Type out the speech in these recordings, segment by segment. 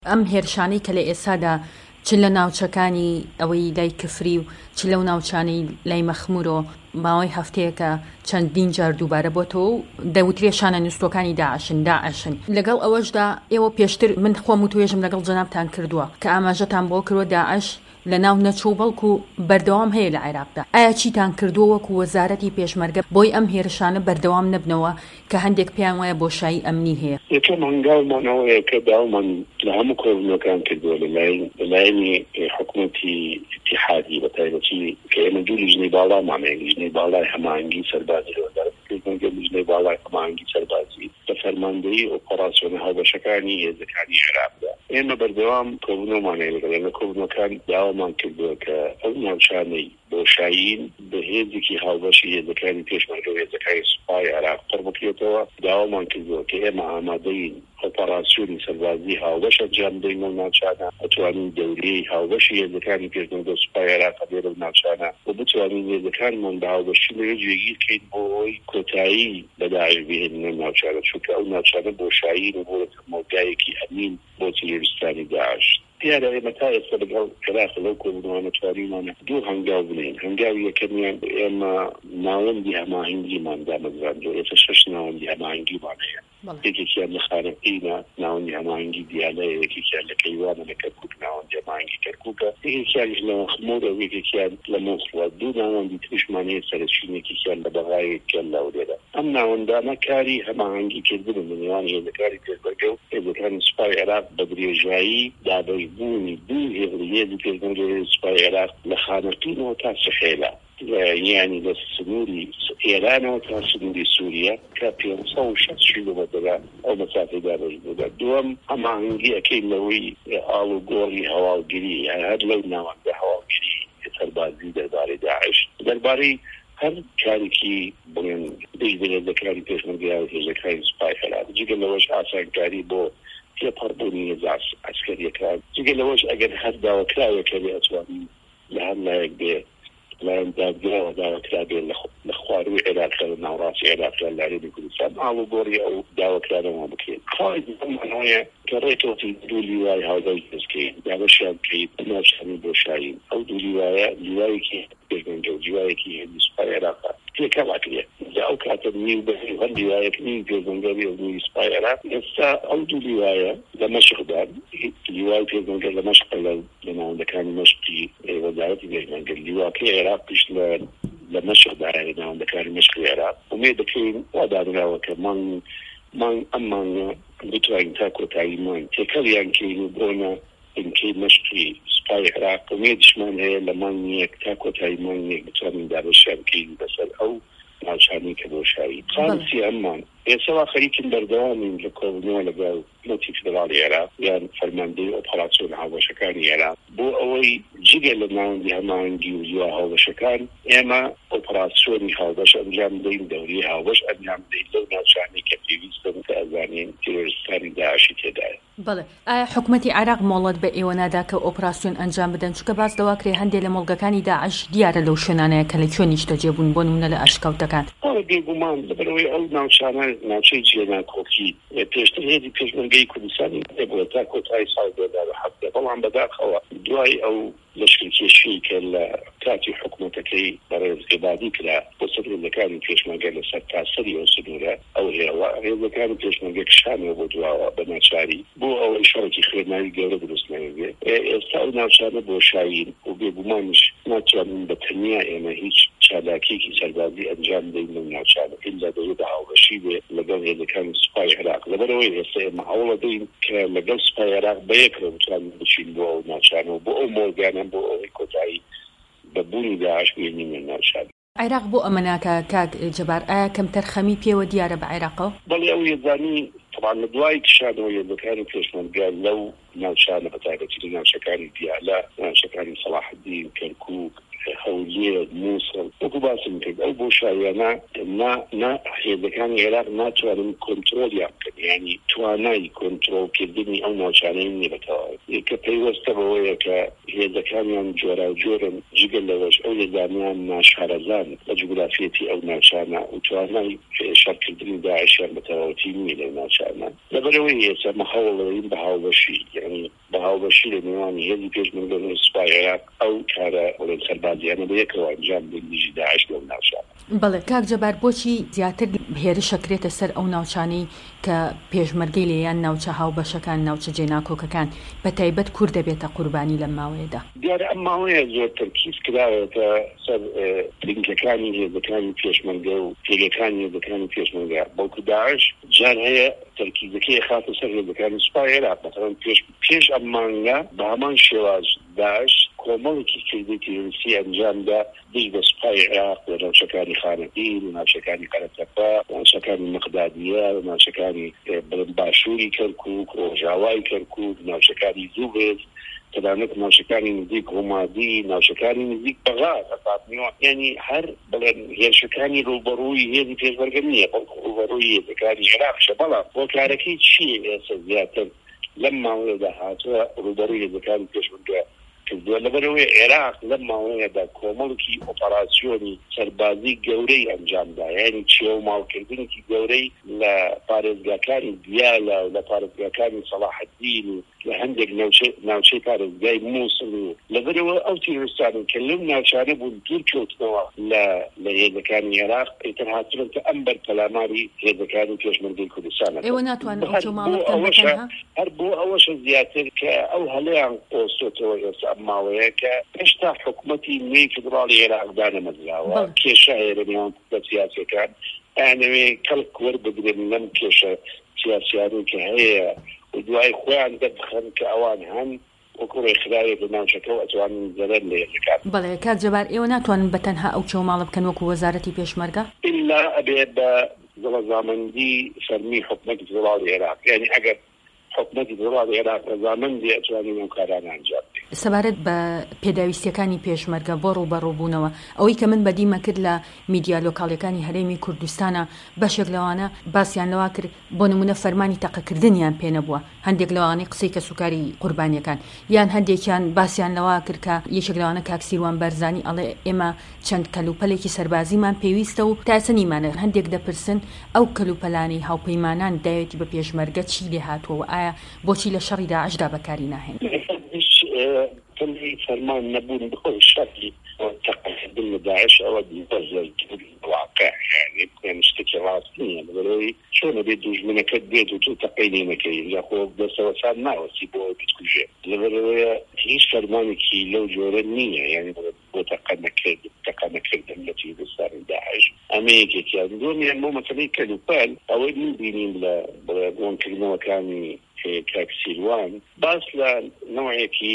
ئەم هێرشانەی کە لە ئێستادا چ لە ناوچەکانی ئەوەی لای کفری و چ لەو ناوچانەی لای مەخمورۆ ماوەی هەفتەیەکە چەندین جار دووبارە بۆتەوە و دەوترێ شانە نووسەکانی داعشن لەگەڵ ئەوەشدا ئێوە پێشتر من خۆم و توێژم لەگەڵ جەنابتان کردووە کە ئاماژەتان بۆ کردوە داعش لە ناو نەچوو بەڵکو بەردەوام هەیە لە عێراقدا. ئایا چیتان کردووە وەکو وەزارەتی پێشمەرگە بۆی ئەم هێرشانە بەردەوام نەبنەوە کە هەندێک پێیان وایە بۆشایی ئەمنی هەیە؟ یەکەم هەنگاومانەوەیە کە داوامان لە هەموو کۆبنەکان کردووە لەلایەنی حکوومەتی اتحادی بە تایبەتی کە ئێمە دوو لیژنەی باڵامانەیە، لیژنەی باڵای هەماهەنگی سەربازی وەزارەتکردنەوە، لیژنەی باڵای هەماهەنگی سەربازی بە فەرماندەیی ئۆپەراسیۆنە هاوبەشەکانی هێزەکانی عێراقدا. ئێمە بەردەوام کۆبنەوەمانەیە لەگەڵ کۆبنەکان داوامان کردووە کە ئەو ناوچانەی بۆشایین بە هێزێکی هاوبەشی هێزەکانی پێشمەرگە و هێزەکانی سوپای عێراق پڕ بکرێتەوە. داوامان کردووە کە ئێمە ئامادەین ئۆپەراسیۆنی سەربازی هاوبەش ئەنجام بدەین ئەو ناوچانە، ئەتوانین دەورەی هاوبەشی هێزەکانی پێشمەرگە و سوپای عێراق لێرە و ناوچانە و بتوانین هێزەکانمان بە هاوبەشی لەوێ جێگیر بکەین بۆ ئەوەی کۆتایی بە داعش بهێنینە ناوچانە، چونکە ئەو ناوچانە بۆشایین و بۆ مۆگایەکی ئەمین بۆ تیرۆریستانی داعش. دیارە ئێمە تا ئێستا لەگەڵ عێراق لەو کۆبنەوانە توانیمانە دوو هەنگاو بنین. هەنگاوی یەکەمیان ئێمە ناوەندی هەماهەنگیمان دامەزراندووە، ئێستا 6 ناوەندی هەماهەنگیمان هەیە. یەکێکیان لە خانەقینە ناوەندی هەماهەنگی دیالەیە، یەکێکیان لە کەیوانە لە کەرکووک ناوەندی هەماهەنگی کەرکووکە، یەکێکیانش لە مەخموودە و یەکێکیان لە مۆسڵە. دوو ناوەندی تریشمان هەیە سەرچین، یەکێکیان لە بەغایەکیان لەورێدا. ئەم ناوەندانە کاری هەماهەنگی کردن لە نێوان هێزەکانی پێشمەرگە و هێزەکانی سوپای عێراق بە درێژایی دابەشبوونی دوو هێزی پێشمەرگە و سوپای عێراق لە خانەقینەوە تا سەحێلا، یعنی لە سنووری ئێرانەوە تا سنووری سووریا کە 560 کیلۆمەترە ئەو مەسافەی دابەشبوودا. دووەم هەماهەنگی ئەکەین لەوەی ئاڵوگۆڕی هەواڵگیری، هەر لەو ناوەندە هەواڵگیری سەربازی دەربارەی داعش، دەربارەی هەر کارێکی بڵێن دەکاری پێشمەرگە و هێزەکانی سوپای عێراق، جگە لەوەش ئاسانکاری بۆ تێپەڕبوونی هێز عەسکەریەکان، جگە لەوەش ئەگەر هەر داواکراوێکە لێ ئەتوانین لە هەر لایەک بێ لایەن دادگاوە داواکرا بێ لە خواروی عێراقە لە ناوڕاستی عێراقە لە هەرێمی کوردستان ئاڵوگۆڕی ئەو داواکرانەوە بکرێت. خۆی ئەمانەوەیە کە ڕێکەوتی دوو لیوای هاودەوی دەستکەین دابەشیان بکەین ناوچانی بۆشایی. ئەو دوو لیوایە لیوایەکی پێشمەرگە و لیوایەکی هێزی سوپای عێراقە تێکەڵاکرێت. ئەو کاتە نیو بەهێ هەر لیوایەکی پێشمەرگەی و نیوی سوپای عێراق. ئێستا ئەو دوو لیوایە لە مەشقدان، لیوای پێشمەرگە لە مەشق لە ناوەندەکانی مەشقی وەزارەتی پێشمەرگە، لیواکەی عێراق پیش لە مەشقدا لە ناوەندەکانی مەشقی عێراق. ومێ دەکەین وا دانراوە کە مانگ ئەمانە بتوانین تا کۆتاییمان تێکەڵیان کەین و بۆنە بنکەی مەشقی سوپای عێراق. ومێدشمان هەیە لە مانگێک تا کۆتایی مانگێک بتوانین دابەشیان بکەین بەسەر ئەو ناوچانی کە بۆشایی. خالسی ئەممان ئێستا خەریکن بەردەوامین لە کۆبنەوە لەگەڵ نەتی فدراڵی عێراق یان فەرماندەی ئۆپەراسیۆن هاوبەشەکانی عێراق بۆ ئەوەی جگە لە ناوەندی هەماهەنگی و لیوا هاوبەشەکان ئێمە ئۆپەراسیۆنی هاوبەش ئەنجام بدەین، دەوری هاوبەش ئەنجام بدەین لەو ناوچانەی کە پێویستن کە ئەزانین تیرۆریستانی داعشی تێدایە. بەڵێ، ئایا حکوومەتی عێراق مۆڵەت بە ئێوە نادا کە ئۆپەراسیۆن ئەنجام بدەن؟ چونکە باس دەواکرێ هەندێک لە مۆڵگەکانی داعش دیارە لەو شوێنانەیە کە لە کوێنیش تەجێبوون بۆ نمونە لە ئاشکەوتەکان. بێگومان لەبەرەوەی ئەو ناوچانە ناوچەی جێناکۆکی پێشتر هێزی پێشمەرگەی کوردستانی بووە تا کۆتایی ساڵی 2007، بەڵام بەداخەوە دوای ئەو لەشکرکێشی کە لە کاتی حکوومەتەکەی بەڕێز عێبادی کرا بۆ سەرهێزەکانی پێشمەرگە لەسەر تاسەری ئەو سنوورە، ئەو هێزەکانی پێشمەرگە کشانەوە بۆ دواوە بە ناچاری بۆ ئەوەی شەڕێکی خوێناوی گەورە دروست نەبێ. ئێستا ئەو ناوچانە بۆشایین و بێگومانش ناتوانین بە تەنیا ئێمە هیچ چالاکیێکی سەربازی ئەنجام بدەین لەو ناوچانە ئیلا دەوێت بە هاوبەشی بێ لەگەڵ هێزەکانی سوپای عێراق. لەبەرەوەی ئێستا ئێمە هەوڵ دەدەین کە لەگەڵ سوپای عێراق بەیەکەوە بتوانین بچین بۆ ئەو ناوچانە و بۆ ئەو مۆرگانە بۆ ئەوەی کۆتایی بەبوونی داعش بێنینە ناوچانە. عێراق بۆ ئەمە ناکە کاک جەبار؟ ئایا کەمتەر خەمی پێوە دیارە بە عێراقەوە؟ بەڵێ ئەو یەزانی طبعا لە دوای کشانەوە هێزەکانی پێشمەرگە لەو ناوچانە بەتایبەتی لە ناوچەکانی دیالە، ناوچەکانی سەلاحەدین، کەرکووک، هەولێر، مووسڵ وەکو باسم کرد ئەو بۆشاییانە هێزەکانی عێراق ناتوانن کۆنترۆلیان بکەن، یعنی توانای کۆنترۆلکردنی ئەو ناوچانەی نییە بەتەواوی کە پەیوەستە بەوەیە کە هێزەکانیان جۆرا و جۆرن جگەل لەوەش ئەو هێزانیان ناشارەزان بە جوگرافیەتی ئەو ناوچانە و توانای شەڕکردنی داعشیان بەتەواوەتی نییە لەو ناوچانە. لەبەرەوەی ئێستا هەوڵ دەدەین بە هاوبەشی، یعنی هاوبەشی لە نێوانی هێزی پێشمەرگە و سوپای عێراق ئەو کارە وەڵێن سەربازیانە بەیەکەوە ئەنجام بدەن دژی داعش لەو ناوچانە. بەڵێ کاک جەبار بۆچی زیاتر هێرش ئەکرێتە سەر ئەو ناوچانەی کە پێشمەرگەی لێیان ناوچە هاوبەشەکان ناوچە جێناکۆکەکان بە تایبەت کورد دەبێتە قوربانی لەم ماوەیەدا؟ دیارە ئەم ماوەیە زۆر تەرکیز کراوەتە سەر لینکەکانی هێزەکانی پێشمەرگە و پێگەکانی هێزەکانی پێشمەرگە بەڵکو داعش جار هەیە تەرکیزەکەی خاتە سەر هێزەکانی سوپای عێراق. مەسەڵەن پێش ئەم مانگە بە هەمان شێواز داعش کۆمەڵێکی کردی تیرۆریستی ئەنجامدا دژ بە سوپای عێراق و ناوچەکانی خانەدین و ناوچەکانی قەرەتەپە و ناوچەکانی مەقدادیە و ناوچەکانی باشووری کەرکووک ڕۆژاوای کەرکووک ناوچەکانی زوبێز تەنانەت ناوچەکانی نزیک ڕۆمادی ناوچەکانی نزیک بەغاز ئەساتنیوە یعنی هەر بڵێن هێرشەکانی ڕوبەڕووی هێزی پێشمەرگە نییە بەڵکو ڕوبەڕووی هێزەکانی عێراقشە. بەڵام بۆ کارەکەی چییە ئێستا زیاتر لەم ماوەیەدا هاتووە ڕوبەڕووی هێزەکانی پێشمەرگە کردووە لەبەرەوەی عێراق لەم ماوەیەدا کۆمەڵکی ئۆپەراسیۆنی سەربازی گەورەی ئەنجامدا یعنی چێو ماڵکردنێکی گەورەی لە پارێزگاکانی دیالە و لە پارێزگاکانی سەلاح الدین و لە هەندێک ناوچەی پارێزگای مووسڵ و لەبەرەوە ئەو تیرۆریستانن کە لەم ناوچانە بوون دوور کەوتنەوە لە هێزەکانی عێراق ئیتر هاتوونەتە ئەم بەرپەلاماری هێزەکانی پێشمەرگەی کوردستانە. ئێوە ناتوانن ئەو چۆماڵەکەن هەر بۆ ئەوەشە زیاتر کە ئەو هەلەیان قۆستۆتەوە ئێستا ئەم ماوەیە کە هێشتا حکوومەتی نوێی فیدراڵی عێراقدا نەمەزراوە کێشە هەیە لە نێوان سیاسیەکان ئەیانەوێ کەڵک وەربگرن لەم کێشە سیاسیانەی کە هەیە و دوای خۆیان دەبخەن کە ئەوان هەن وەکو ڕێکخراوێک لە ناوچەکە و ئەتوانن زەرەر لە یەکەکان. بەڵێ کاک جەبار ئێوە ناتوانن بەتەنها ئەو چۆماڵە بکەن وەکو وەزارەتی پێشمەرگە ئیلا ئەبێ بە دڵەزامەندی فەرمی حکوومەتی فیدراڵی عێراق یعنی ئەگەر حکوومەتی فیدراڵی عێراق ڕەزامەندی ئەتوانین ئەو کارانە ئەنجام بدەین. سەبارەت بە پێداویستیەکانی پێشمەرگە بۆ ڕوبەڕووبوونەوە ئەوەی کە من بەدیمە کرد لە میدیا لۆکاڵیەکانی هەرێمی کوردستانە بەشێک لەوانە باسییان لەوا کرد بۆ نمونە فەرمانی تەقەکردنیان پێ نەبووە هەندێک لەوانەی قسەی کە سوکاری قوربانیەکان یان هەندێکیان باسییان لەوا کرد کە یەکێک لەوانە کاکسیروان بەرزانی ئەڵێ ئێمە چەند کەلوپەلێکی سەربازیمان پێویستە و تاسەنیمانە هەندێک دەپرسن ئەو کەلوپەلانی هاوپەیمانان داوێتی بە پێشمەرگە چی لێ هاتووە ئایا بۆچی لە شەڕی داعشدا بەکاری ناهێن؟ تنهي فرمان نبون بكل شكل تقدم داعش أو الواقع يعني كان نشتكي راسني بقولي شو نبي دوج منك بيت وتقيني مكي يا خو بس وصل ما وسيبه بتكون شيء بقولي هيش فرمانك لو جورني يعني وتقدم كذا التي بصار داعش أمريكا كان دنيا مو مثلا كلوبال أو من دينين لا بقول كلمة كاني كاكسيروان بس لنوعيكي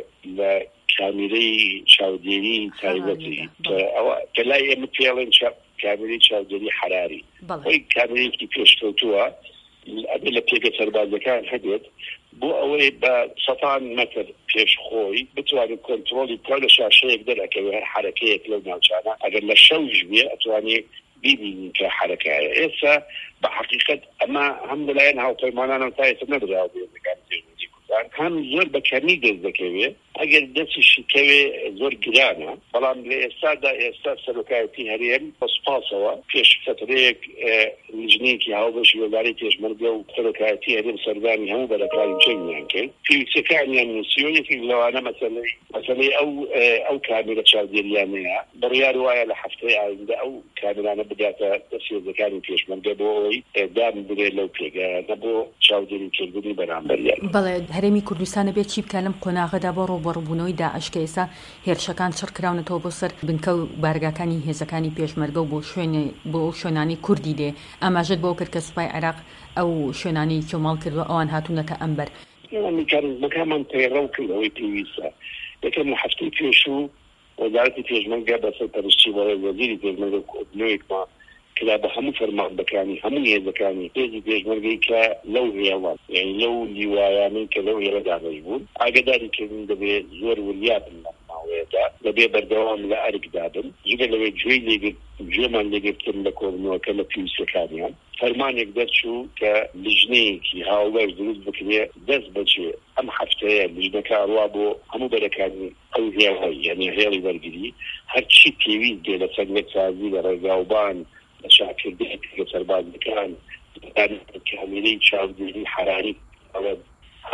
لكاميري شاوديري تايبتي كلاي متيالن كاميري شاوديري حراري وي كاميري كي بيشتوتوها الأدلة بيجا سربازة كان حدد بو أوي بسطان متر بيش خوي بتواني كنترولي كل شاشة يقدر أكوي حركية لو ناوشانا أقل لشوج بيه أتواني بيبي كحركة إيسا بحقيقة أما هم لين هاو قيمانا نتايس ندري هاو بيه هم زور بكمي دزدكوي اگر دسي شكوي زور جرانا طالما لإستاد سلوكايتي هريم بسباسوا فيش فتريك لجنيكي هاو باش يولاري تيش مرقو سلوكايتي هريم سرداني هم بلكاي جنيا يمكن في سكانيا نسيوني في لو أنا مثلا أو كاميرا شارديريانيا بريا رواية لحفتي عند أو كاميرا أنا بدأت تسير ذكاني فيش مرقو دام بدي لو بيجا نبو شارديري كيربني برامبريان هەرێمی کوردستانە بێت چی بکە لەم قۆناغەدا بۆ ڕوبەڕووبوونەوەی داعش کە ئێستا هێرشەکان چڕ کراونەتەوە بۆ سەر بنکە و بارگاکانی هێزەکانی پێشمەرگە و بۆ شوێنانی کوردی دێ ئاماژەت بۆ کرد کە سوپای عێراق ئەو شوێنانی کۆماڵ کردووە ئەوان هاتوونەتە ئەمبەر مەکانمان تێڕەو کردەوەی پێویستە یەکەم لە هەفتەی پێشوو وەزارەتی پێشمەرگە بەسەر پەرشتی بەڕێز وەزیری پێشمەرگە کۆردنەوەیەکما كلا بهمو فرمان بكاني همو يزكاني تيجي بيجمرجي كلو هيوان يعني لو لوايامي كلو يرجع بيجون أقدر كن دبي زور ولياب المعوية دبي بردوام لا أرك دابن يجي لو جوي لي جمال اللي جبتم لكم وكلا في سكانيان فرمان يقدر شو كلجني كي هاولر دروز بكريه دز بجي أم حفتة لجنة كاروابو همو بركاني أو هي يعني هيري برجلي هرشي تيوي دي لسنة سازي لرجاوبان شاكر بيت سرباز كان كاملين شاوديري حراري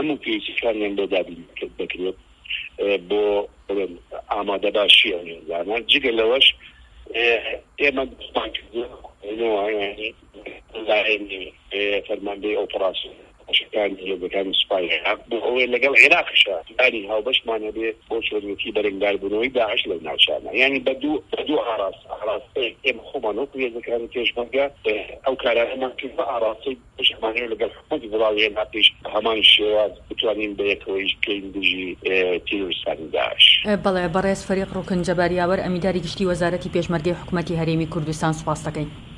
هەموو پێویستیەکانیان بۆ دابین دەکرێت بۆ ئامادە باشی ئەوێنزانە جگە لەوەش ئێمە دەستمانکردنەوە ینی لایەنی فەرماندەی ئۆپراسیۆن شەکانی هێزەکانی سوپای عێراق بۆ ئەوەی لەگەڵ عێراقشە ینی هاوبەشمان هەبێ بۆ چۆنیەتی بەرەنگاربوونەوەی داعش لەو ناوچانە ینی بەدوو ئاراستەی ئێمە خۆمان وەکو هێزەکانی پێشمەرگە ئەو کارانەمان کرد بە ئاراستەی پێشمانەوە لەگەڵ حکومەتی وڵاتی هێنا پێش هەمان شێواز بتوانین بەیەکەوەیش بکەین دژی تیرۆریستانی داعش. بەڵێ بەڕێز فەریق ڕوکن جەباریاوەر ئەمیداری گشتی وەزارەتی پێشمەرگەی حکومەتی هەرێمی کوردستان سوپاس دەکەین.